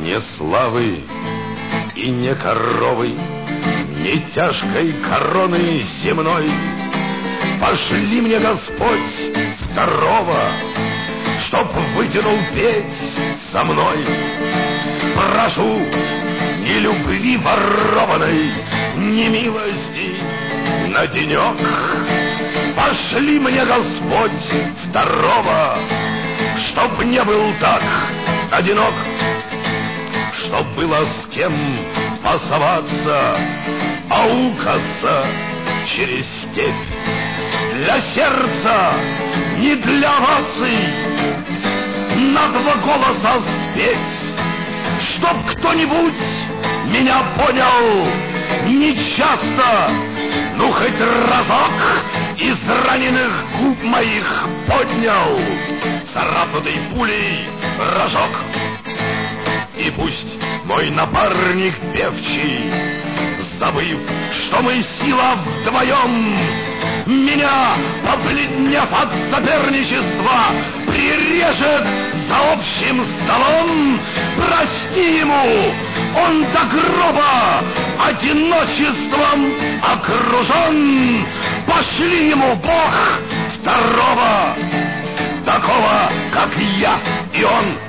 Не славы и не коровы, не тяжкой короны земной. Пошли мне, Господь, второго, чтоб вытянул петь со мной. Прошу, ни любви ворованной, ни милости на денек. Пошли мне, Господь, второго, чтоб не был так одинок, чтоб было с кем пасоваться, аукаться через степь. Для сердца, не для оваций, на два голоса спеть, чтоб кто-нибудь меня понял не часто, ну хоть разок из раненых губ моих поднял царапнутый пулей рожок. И пусть мой напарник певчий, забыв, что мы сила вдвоем, меня, побледнев от соперничества, прирежет за общим столом. Прости ему, он до гроба одиночеством окружен. Пошли ему, Бог, второго, такого, как я и он.